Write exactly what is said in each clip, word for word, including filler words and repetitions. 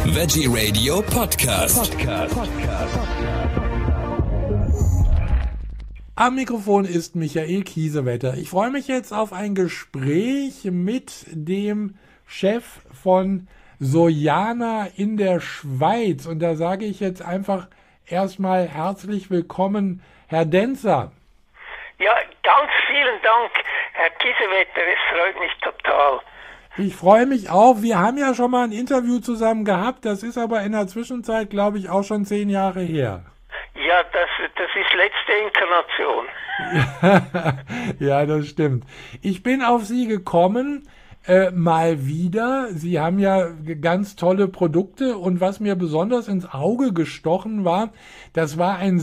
Veggie Radio Podcast. Podcast. Am Mikrofon ist Michael Kiesewetter. Ich freue mich jetzt auf ein Gespräch mit dem Chef von Sojana in der Schweiz. Und da sage ich jetzt einfach erstmal herzlich willkommen, Herr Denzer. Ja, ganz vielen Dank, Herr Kiesewetter. Es freut mich total. Ich freue mich auch. Wir haben ja schon mal ein Interview zusammen gehabt. Das ist aber in der Zwischenzeit, glaube ich, auch schon zehn Jahre her. Ja, das, das ist letzte Inkarnation. Ja, das stimmt. Ich bin auf Sie gekommen, äh, mal wieder. Sie haben ja ganz tolle Produkte und was mir besonders ins Auge gestochen war, das war ein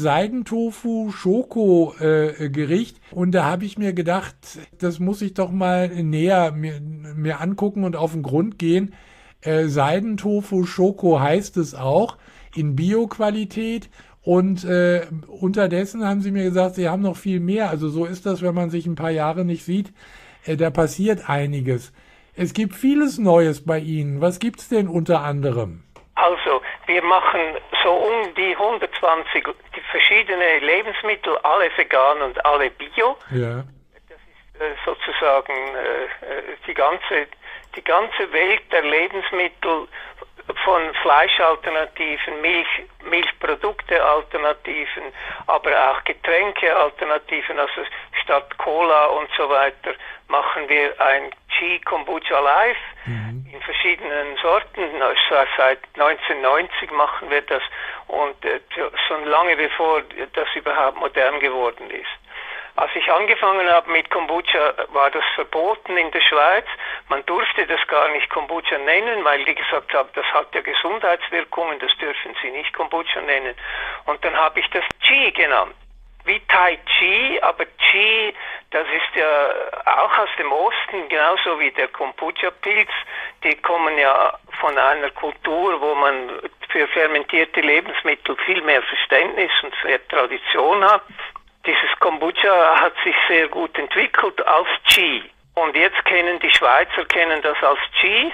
Seidentofu-Schoko-Gericht. Äh, und da habe ich mir gedacht, das muss ich doch mal näher mir, mir angucken und auf den Grund gehen. Äh, Seidentofu-Schoko heißt es auch, in Bio-Qualität. Und äh, unterdessen haben sie mir gesagt, sie haben noch viel mehr. Also so ist das, wenn man sich ein paar Jahre nicht sieht. Äh, da passiert einiges. Es gibt vieles Neues bei Ihnen. Was gibt es denn unter anderem? Also, wir machen so um die hundertzwanzig die verschiedene Lebensmittel, alle vegan und alle bio. Ja. Das ist äh, sozusagen äh, die ganze, die ganze Welt der Lebensmittel, von Fleischalternativen, Milch, Milchprodukte-Alternativen, aber auch Getränke-Alternativen, also statt Cola und so weiter machen wir ein Chi Kombucha Live mhm. in verschiedenen Sorten. Seit neunzehnhundertneunzig machen wir das und äh, schon lange bevor das überhaupt modern geworden ist. Als ich angefangen habe mit Kombucha, war das verboten in der Schweiz. Man durfte das gar nicht Kombucha nennen, weil die gesagt haben, das hat ja Gesundheitswirkungen, das dürfen Sie nicht Kombucha nennen. Und dann habe ich das Chi genannt. Wie Tai Chi, aber Chi, das ist ja auch aus dem Osten, genauso wie der Kombucha-Pilz. Die kommen ja von einer Kultur, wo man für fermentierte Lebensmittel viel mehr Verständnis und mehr Tradition hat. Dieses Kombucha hat sich sehr gut entwickelt als Chi. Und jetzt kennen die Schweizer kennen das als Chi.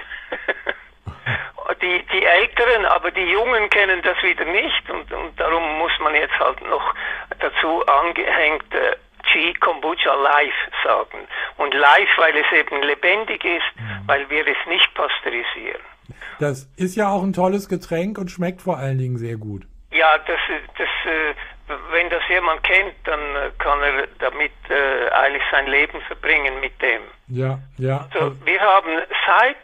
die, die Älteren, aber die Jungen kennen das wieder nicht. Und, und darum muss man jetzt halt noch dazu angehängt äh, Chi Kombucha Live sagen. Und live, weil es eben lebendig ist, weil wir es nicht pasteurisieren. Das ist ja auch ein tolles Getränk und schmeckt vor allen Dingen sehr gut. Ja, das, das, wenn das jemand kennt, dann kann er damit äh, eigentlich sein Leben verbringen mit dem. Ja, ja. Also, wir haben seit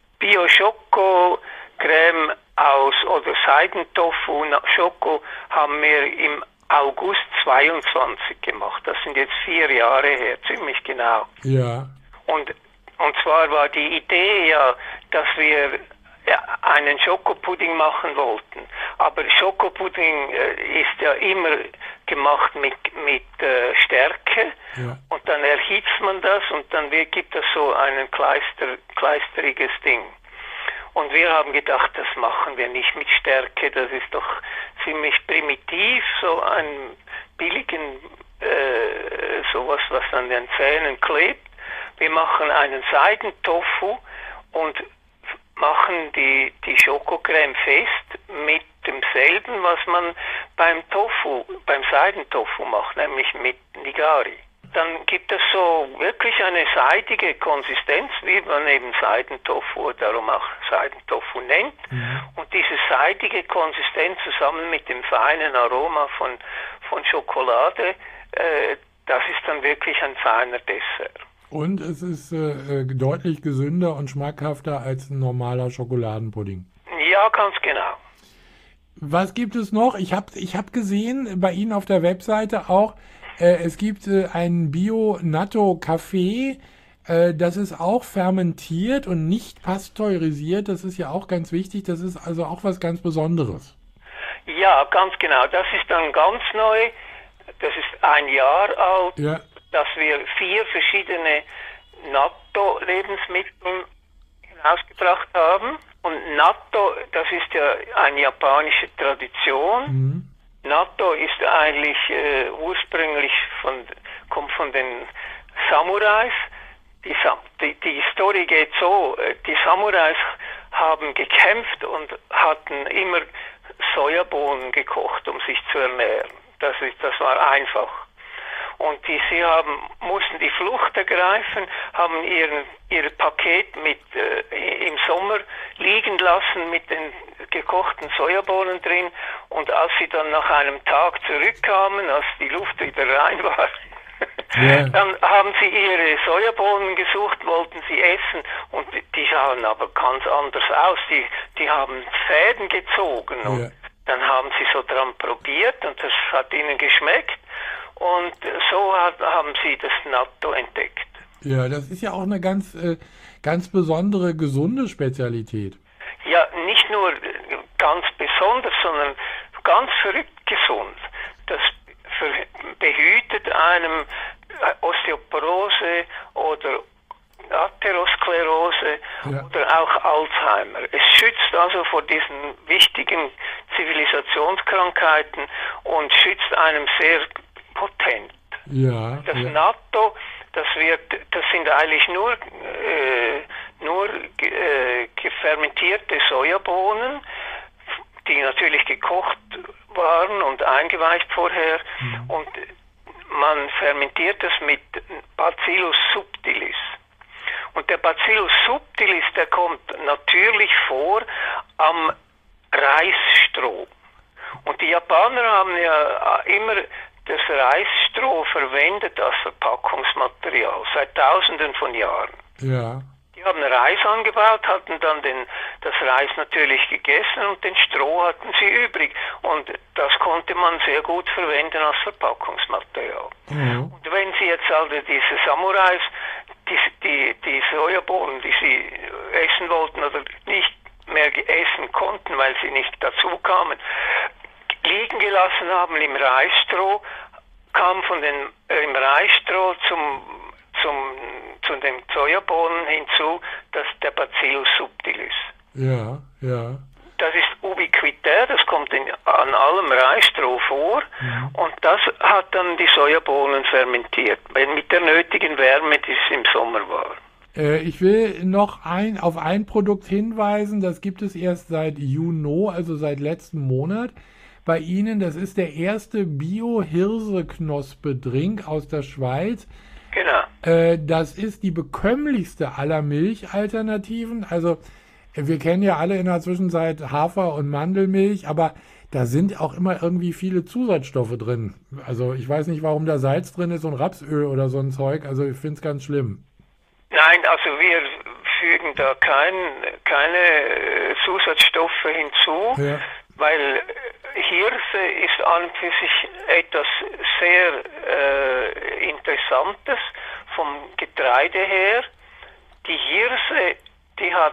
Bio-Schoko-Creme aus oder Seidentofu-Schoko haben wir im August zweiundzwanzig gemacht. Das sind jetzt vier Jahre her, ziemlich genau. Ja. Und, und zwar war die Idee ja, dass wir einen Schokopudding machen wollten. Aber Schokopudding äh, ist ja immer gemacht mit, mit äh, Stärke ja. Und dann erhitzt man das und dann gibt es so ein Kleister, kleisteriges Ding. Und wir haben gedacht, das machen wir nicht mit Stärke, das ist doch ziemlich primitiv, so ein billigen, äh, sowas, was an den Zähnen klebt. Wir machen einen Seidentofu und machen die, die Schokocreme fest mit demselben, was man beim Tofu, beim Seidentofu macht, nämlich mit Nigari. Dann gibt es so wirklich eine seidige Konsistenz, wie man eben Seidentofu, darum auch Seidentofu nennt. Mhm. Und diese seidige Konsistenz zusammen mit dem feinen Aroma von, von Schokolade, äh, das ist dann wirklich ein feiner Dessert. Und es ist äh, deutlich gesünder und schmackhafter als ein normaler Schokoladenpudding. Ja, ganz genau. Was gibt es noch? Ich habe ich hab gesehen bei Ihnen auf der Webseite auch, äh, es gibt äh, einen Bio-Natto-Kaffee. Äh, das ist auch fermentiert und nicht pasteurisiert. Das ist ja auch ganz wichtig. Das ist also auch was ganz Besonderes. Ja, ganz genau. Das ist dann ganz neu. Das ist ein Jahr alt. Ja. Dass wir vier verschiedene Natto-Lebensmittel hinausgebracht haben. Und Natto, das ist ja eine japanische Tradition. Mhm. Natto ist eigentlich äh, ursprünglich von, kommt von den Samurais. Die, die, die Story geht so, die Samurais haben gekämpft und hatten immer Sojabohnen gekocht, um sich zu ernähren. Das ist, das war einfach. Und die, sie haben, mussten die Flucht ergreifen, haben ihren, ihr Paket mit, äh, im Sommer liegen lassen mit den gekochten Sojabohnen drin. Und als sie dann nach einem Tag zurückkamen, als die Luft wieder rein war, ja. dann haben sie ihre Sojabohnen gesucht, wollten sie essen. Und die schauen aber ganz anders aus. Die, die haben Fäden gezogen. Und ja. dann haben sie so dran probiert und das hat ihnen geschmeckt. Und so hat, haben sie das Natto entdeckt. Ja, das ist ja auch eine ganz, äh, ganz besondere, gesunde Spezialität. Ja, nicht nur ganz besonders, sondern ganz verrückt gesund. Das behütet einem Osteoporose oder Atherosklerose ja. oder auch Alzheimer. Es schützt also vor diesen wichtigen Zivilisationskrankheiten und schützt einem sehr potent. Ja, das ja. Natto, das wird, das sind eigentlich nur äh, nur äh, fermentierte Sojabohnen, die natürlich gekocht waren und eingeweicht vorher. Mhm. Und man fermentiert das mit Bacillus subtilis. Und der Bacillus subtilis, der kommt natürlich vor am Reisstroh. Und die Japaner haben ja immer das Reisstroh verwendet als Verpackungsmaterial seit Tausenden von Jahren. Ja. Die haben Reis angebaut, hatten dann den, das Reis natürlich gegessen und den Stroh hatten sie übrig. Und das konnte man sehr gut verwenden als Verpackungsmaterial. Mhm. Und wenn Sie jetzt also diese Samurais, die, die, die Sojabohnen, die sie essen wollten oder nicht mehr essen konnten, weil sie nicht dazu kamen, liegen gelassen haben im Reisstroh, kam von den äh, im Reisstroh zum zum zu den Sojabohnen hinzu, dass der Bacillus subtilis. Ja, ja. Das ist ubiquitär, das kommt in, an allem Reisstroh vor mhm. und das hat dann die Sojabohnen fermentiert, mit der nötigen Wärme, die es im Sommer war. Äh, ich will noch ein, auf ein Produkt hinweisen, das gibt es erst seit Juni, also seit letzten Monat. Bei Ihnen, das ist der erste Bio-Hirse-Knospe-Drink aus der Schweiz. Genau. Äh, das ist die bekömmlichste aller Milchalternativen. Also wir kennen ja alle in der Zwischenzeit Hafer- und Mandelmilch, aber da sind auch immer irgendwie viele Zusatzstoffe drin. Also ich weiß nicht, warum da Salz drin ist und Rapsöl oder so ein Zeug. Also ich finde es ganz schlimm. Nein, also wir fügen da kein, keine Zusatzstoffe hinzu, ja. weil Hirse ist an und für sich etwas sehr äh, Interessantes vom Getreide her. Die Hirse, die hat,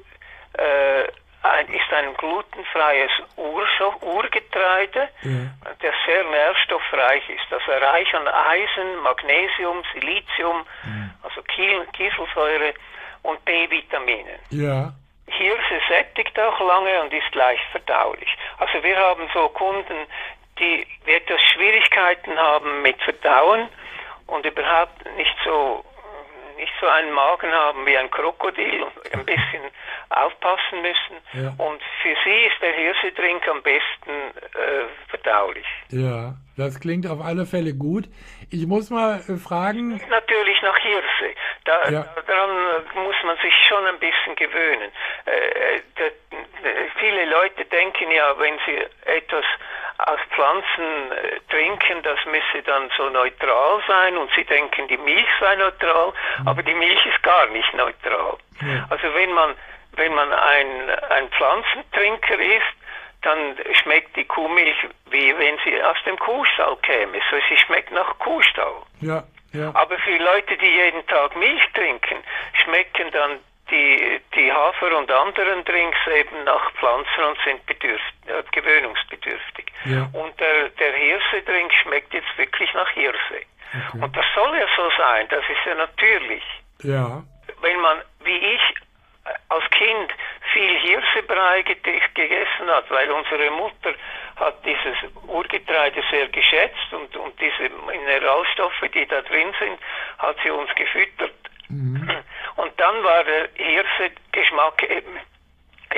äh, ein, ist ein glutenfreies Urstoff, Urgetreide, ja. der sehr nährstoffreich ist. Also reich an Eisen, Magnesium, Silizium, ja. also Kiel, Kieselsäure und B-Vitaminen. Ja. Hirse sättigt auch lange und ist leicht verdaulich. Also wir haben so Kunden, die etwas Schwierigkeiten haben mit Verdauen und überhaupt nicht so nicht so einen Magen haben wie ein Krokodil und ein bisschen aufpassen müssen. Ja. Und für sie ist der Hirsedrink am besten äh, verdaulich. Ja, das klingt auf alle Fälle gut. Ich muss mal äh, fragen... Natürlich nach Hirse. Da, ja. Daran muss man sich schon ein bisschen gewöhnen. Äh, da, viele Leute denken ja, wenn sie etwas aus Pflanzen äh, trinken, das müsse dann so neutral sein und sie denken, die Milch sei neutral, mhm. aber die Milch ist gar nicht neutral. Ja. Also wenn man wenn man ein, ein Pflanzentrinker ist, dann schmeckt die Kuhmilch, wie wenn sie aus dem Kuhstall käme. So, sie schmeckt nach Kuhstall. Ja, ja. Aber für Leute, die jeden Tag Milch trinken, schmecken dann die, die Hafer- und anderen Drinks eben nach Pflanzen und sind bedürft, äh, gewöhnungsbedürftig. Ja. Und der, der Hirse-Drink schmeckt jetzt wirklich nach Hirse. Okay. Und das soll ja so sein, das ist ja natürlich. Ja. Wenn man, wie ich, als Kind viel Hirsebrei gegessen hat, weil unsere Mutter hat dieses Urgetreide sehr geschätzt und, und diese Mineralstoffe, die da drin sind, hat sie uns gefüttert. Mhm. Und dann war der Hirsegeschmack eben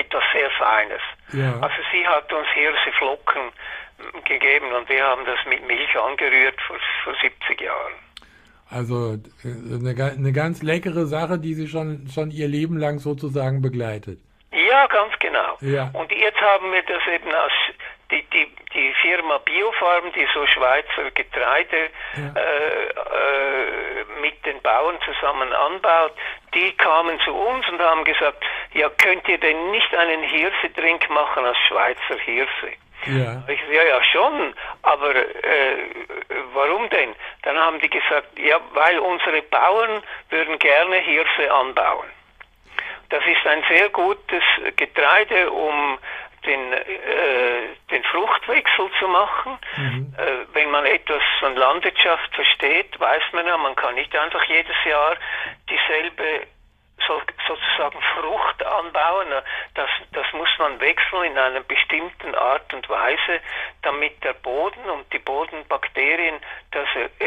etwas sehr Feines. Ja. Also sie hat uns Hirseflocken gegeben und wir haben das mit Milch angerührt vor, vor siebzig Jahren. Also eine, eine ganz leckere Sache, die sie schon, schon ihr Leben lang sozusagen begleitet. Ja, ganz genau. Ja. Und jetzt haben wir das eben als die, die, die Firma Biofarm, die so Schweizer Getreide Ja. äh, äh, mit den Bauern zusammen anbaut, die kamen zu uns und haben gesagt, ja, könnt ihr denn nicht einen Hirsedrink machen als Schweizer Hirse? Ja. Ich sage, ja, ja, schon, aber äh, warum denn? Dann haben die gesagt, ja, weil unsere Bauern würden gerne Hirse anbauen. Das ist ein sehr gutes Getreide, um den, äh, den Fruchtwechsel zu machen. Mhm. Äh, wenn man etwas von Landwirtschaft versteht, weiß man ja, man kann nicht einfach jedes Jahr dieselbe so, sozusagen Frucht anbauen. Das, das muss man wechseln in einer bestimmten Art und Weise, damit der Boden und die Bodenbakterien das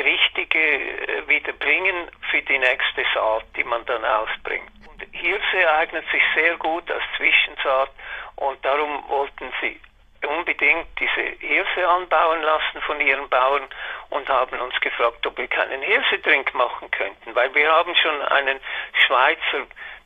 Richtige wieder bringen für die nächste Saat, die man dann ausbringt. Und Hirse eignet sich sehr gut als Zwischensaat und darum wollten sie unbedingt diese Hirse anbauen lassen von ihren Bauern und haben uns gefragt, ob wir keinen Hirsedrink machen könnten, weil wir haben schon einen Schweizer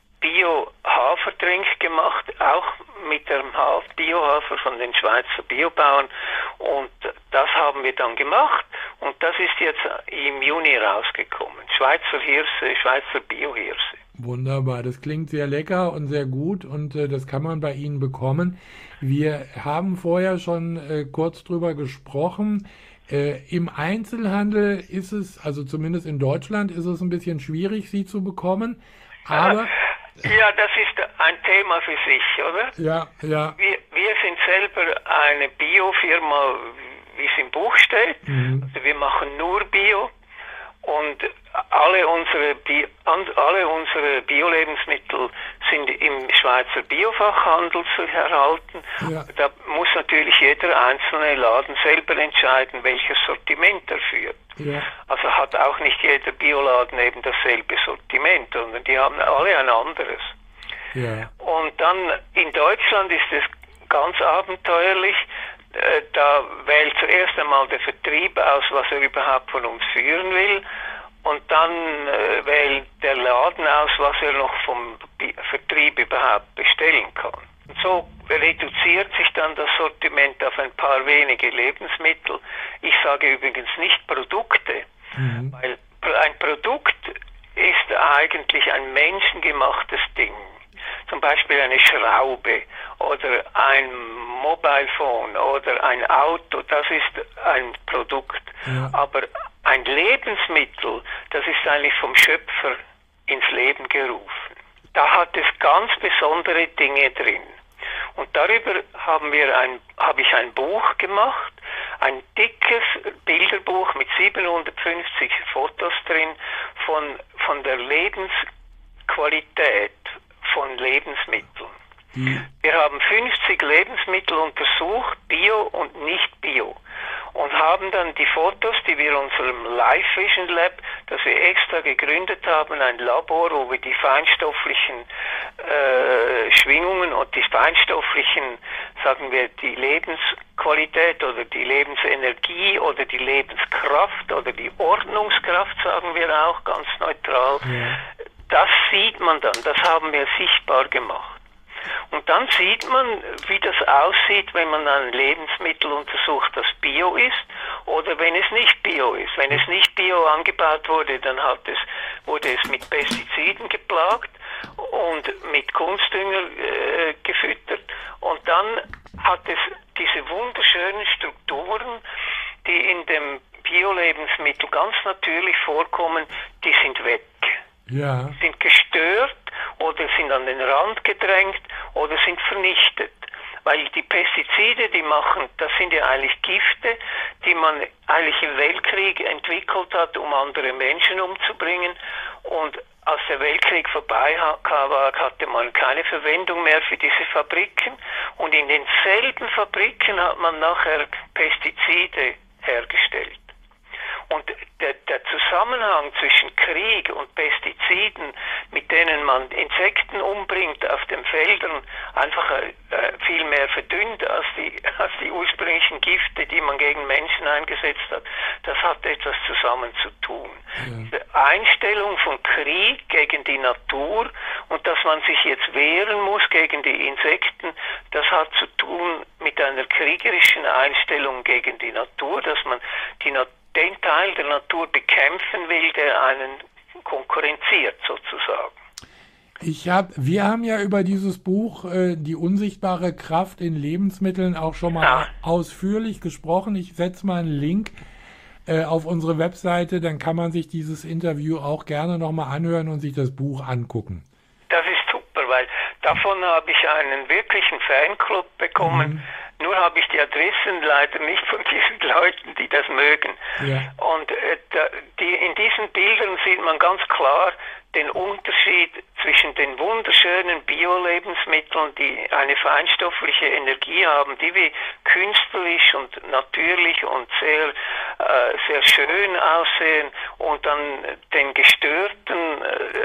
Bio-Haferdrink gemacht, auch mit dem Bio-Hafer von den Schweizer Biobauern und das haben wir dann gemacht und das ist jetzt im Juni rausgekommen. Schweizer Hirse, Schweizer Bio-Hirse. Wunderbar, das klingt sehr lecker und sehr gut und äh, das kann man bei Ihnen bekommen. Wir haben vorher schon äh, kurz drüber gesprochen. Äh, im Einzelhandel ist es, also zumindest in Deutschland, ist es ein bisschen schwierig, sie zu bekommen. Aber ja, das ist ein Thema für sich, oder? ja, ja, Wir, wir sind selber eine Biofirma, wie es im Buch steht. Mhm. Also wir machen nur Bio und alle unsere, Bi alle unsere Bio-Lebensmittel sind im Schweizer Biofachhandel zu erhalten. Ja. Da muss natürlich jeder einzelne Laden selber entscheiden, welches Sortiment er führt. ja, Also hat auch nicht jeder Bioladen eben dasselbe Sortiment, sondern die haben alle ein anderes. ja, Und dann in Deutschland ist es ganz abenteuerlich. Äh, Da wählt zuerst einmal der Vertrieb aus, was er überhaupt von uns führen will. Und dann äh, wählt der Laden aus, was er noch vom Bi- Vertrieb überhaupt bestellen kann. Und so reduziert sich dann das Sortiment auf ein paar wenige Lebensmittel. Ich sage übrigens nicht Produkte, mhm. weil ein Produkt ist eigentlich ein menschengemachtes Ding. Zum Beispiel eine Schraube oder ein Mobile Phone oder ein Auto, das ist ein Produkt. Ja. Aber ein Lebensmittel, das ist eigentlich vom Schöpfer ins Leben gerufen. Da hat es ganz besondere Dinge drin. Und darüber haben wir ein, habe ich ein Buch gemacht, ein dickes Bilderbuch mit siebenhundertfünfzig Fotos drin von, von der Lebensqualität von Lebensmitteln. Die, Wir haben fünfzig Lebensmittel untersucht, Bio und nicht Bio. Und haben dann die Fotos, die wir unserem Life Vision Lab, das wir extra gegründet haben, ein Labor, wo wir die feinstofflichen äh, Schwingungen und die feinstofflichen, sagen wir, die Lebensqualität oder die Lebensenergie oder die Lebenskraft oder die Ordnungskraft, sagen wir auch ganz neutral, ja, das sieht man dann, das haben wir sichtbar gemacht. Und dann sieht man, wie das aussieht, wenn man ein Lebensmittel untersucht, das Bio ist oder wenn es nicht Bio ist. Wenn es nicht Bio angebaut wurde, dann hat es, wurde es mit Pestiziden geplagt und mit Kunstdünger äh, gefüttert. Und dann hat es diese wunderschönen Strukturen, die in dem Bio-Lebensmittel ganz natürlich vorkommen, die sind weg. ja, Sind gestört oder sind an den Rand gedrängt oder sind vernichtet. Weil die Pestizide, die machen, das sind ja eigentlich Gifte, die man eigentlich im Weltkrieg entwickelt hat, um andere Menschen umzubringen. Und als der Weltkrieg vorbei war, hatte man keine Verwendung mehr für diese Fabriken. Und in denselben Fabriken hat man nachher Pestizide hergestellt. Und der, der Zusammenhang zwischen Krieg und Pestiziden, mit denen man Insekten umbringt auf den Feldern, einfach äh, viel mehr verdünnt als die, als die ursprünglichen Gifte, die man gegen Menschen eingesetzt hat, das hat etwas zusammen zu tun. Ja. Die Einstellung von Krieg gegen die Natur und dass man sich jetzt wehren muss gegen die Insekten, das hat zu tun mit einer kriegerischen Einstellung gegen die Natur, dass man die, den Teil der Natur bekämpfen will, der einen konkurrenziert sozusagen. Ich hab, wir haben ja über dieses Buch äh, Die unsichtbare Kraft in Lebensmitteln auch schon mal ja. ausführlich gesprochen. Ich setze mal einen Link äh, auf unsere Webseite, dann kann man sich dieses Interview auch gerne nochmal anhören und sich das Buch angucken. Das ist super, weil davon habe ich einen wirklichen Fanclub bekommen. Mhm. Nur habe ich die Adressen leider nicht von diesen Leuten, die das mögen. Ja. Und äh, da, die, in diesen Bildern sieht man ganz klar den Unterschied zwischen den wunderschönen Bio-Lebensmitteln, die eine feinstoffliche Energie haben, die wie künstlich und natürlich und sehr, äh, sehr schön aussehen, und dann den gestörten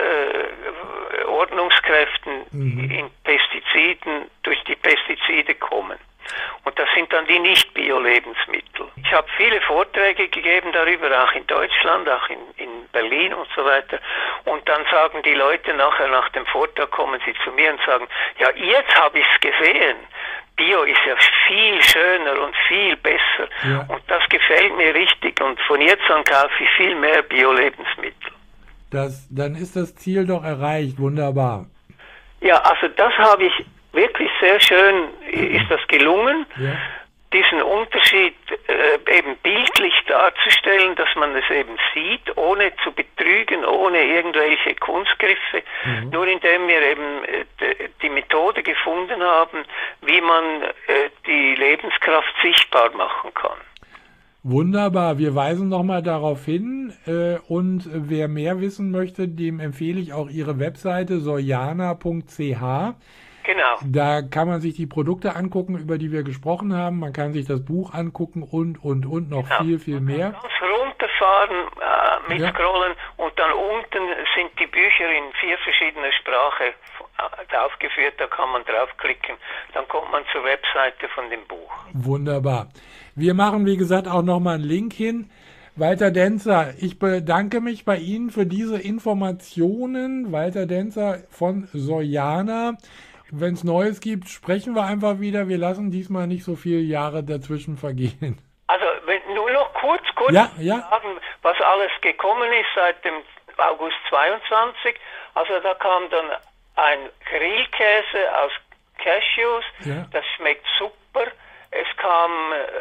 äh, Ordnungskräften mhm. in Pestiziden, durch die Pestizide kommen. Und das sind dann die Nicht-Bio-Lebensmittel. Ich habe viele Vorträge gegeben darüber, auch in Deutschland, auch in, in Berlin und so weiter. Und dann sagen die Leute nachher, nach dem Vortrag kommen sie zu mir und sagen, ja, jetzt habe ich es gesehen. Bio ist ja viel schöner und viel besser. Ja. Und das gefällt mir richtig. Und von jetzt an kaufe ich viel mehr Bio-Lebensmittel. Das, dann ist das Ziel doch erreicht. Wunderbar. Ja, also das habe ich wirklich sehr schön, ist das gelungen, ja. diesen Unterschied äh, eben bildlich darzustellen, dass man es eben sieht, ohne zu betrügen, ohne irgendwelche Kunstgriffe, mhm. nur indem wir eben äh, die Methode gefunden haben, wie man äh, die Lebenskraft sichtbar machen kann. Wunderbar, wir weisen nochmal darauf hin äh, und wer mehr wissen möchte, dem empfehle ich auch Ihre Webseite soyana punkt c h. Genau. Da kann man sich die Produkte angucken, über die wir gesprochen haben. Man kann sich das Buch angucken und, und, und noch genau. viel, viel mehr. Ganz runterfahren äh, mit ja. Scrollen und dann unten sind die Bücher in vier verschiedener Sprache äh, aufgeführt. Da kann man draufklicken. Dann kommt man zur Webseite von dem Buch. Wunderbar. Wir machen, wie gesagt, auch nochmal einen Link hin. Walter Denzer, ich bedanke mich bei Ihnen für diese Informationen. Walter Denzer von Soyana. Wenn es Neues gibt, sprechen wir einfach wieder. Wir lassen diesmal nicht so viele Jahre dazwischen vergehen. Also wenn, nur noch kurz, kurz ja, ja. sagen, was alles gekommen ist seit dem August zweiundzwanzig. Also da kam dann ein Grillkäse aus Cashews. Ja. Das schmeckt super. Es kam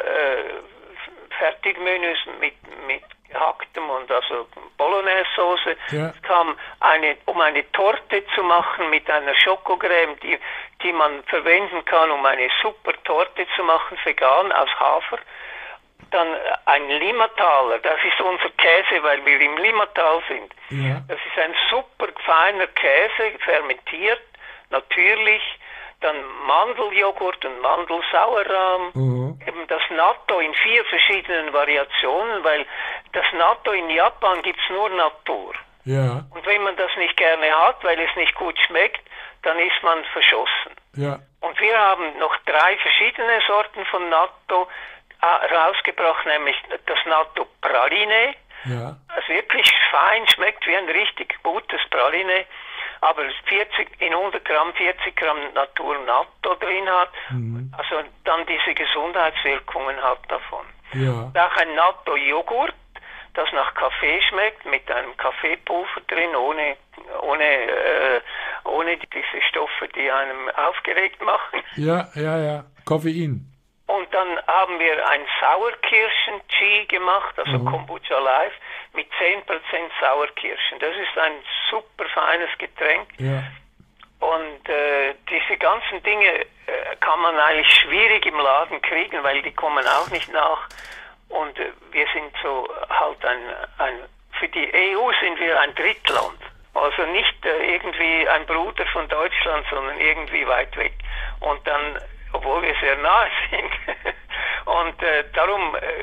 äh, Fertigmenüs mit, mit gehacktem und also Bolognese-Soße. Ja. Es kam eine, um eine Torte zu machen mit einer Schokocreme, die, die man verwenden kann, um eine super Torte zu machen, vegan, aus Hafer. Dann ein Limmataler, das ist unser Käse, weil wir im Limmatal sind. Ja. Das ist ein super feiner Käse, fermentiert, natürlich. Dann Mandeljoghurt und Mandelsauerrahm, mhm. eben das Natto in vier verschiedenen Variationen, weil das Natto in Japan gibt's nur Natur. Ja. Und wenn man das nicht gerne hat, weil es nicht gut schmeckt, dann ist man verschossen. Ja. Und wir haben noch drei verschiedene Sorten von Natto äh, rausgebracht, nämlich das Natto Praline, ja. das wirklich fein schmeckt wie ein richtig gutes Praline, aber vierzig, in hundert Gramm, vierzig Gramm Natur Natto drin hat, mhm. also dann diese Gesundheitswirkungen hat davon. Ja. Auch ein Natto-Joghurt, das nach Kaffee schmeckt, mit einem Kaffeepulver drin, ohne, ohne, äh, ohne diese Stoffe, die einem aufgeregt machen. Ja, ja, ja, Koffein. Und dann haben wir ein Sauerkirschen-Tea gemacht, also mhm. Kombucha Live, mit zehn Prozent Sauerkirschen. Das ist ein super feines Getränk. Ja. Und äh, diese ganzen Dinge äh, kann man eigentlich schwierig im Laden kriegen, weil die kommen auch nicht nach. Und äh, wir sind so halt ein, ein, für die E U sind wir ein Drittland. Also nicht äh, irgendwie ein Bruder von Deutschland, sondern irgendwie weit weg. Und dann, obwohl wir sehr nahe sind. Und äh, darum äh,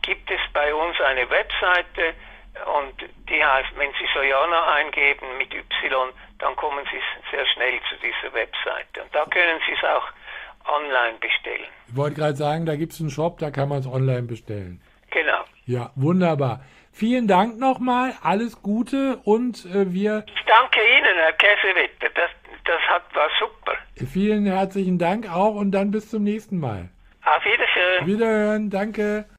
gibt es bei uns eine Webseite und die heißt, wenn Sie Sojana eingeben mit Y, dann kommen Sie sehr schnell zu dieser Webseite. Und da können Sie es auch online bestellen. Ich wollte gerade sagen, da gibt es einen Shop, da kann man es online bestellen. Genau. Ja, wunderbar. Vielen Dank nochmal, alles Gute und äh, wir... Ich danke Ihnen, Herr Käsewetter, das, das hat, war super. Vielen herzlichen Dank auch und dann bis zum nächsten Mal. Auf Wiedersehen. Wiederhören, danke.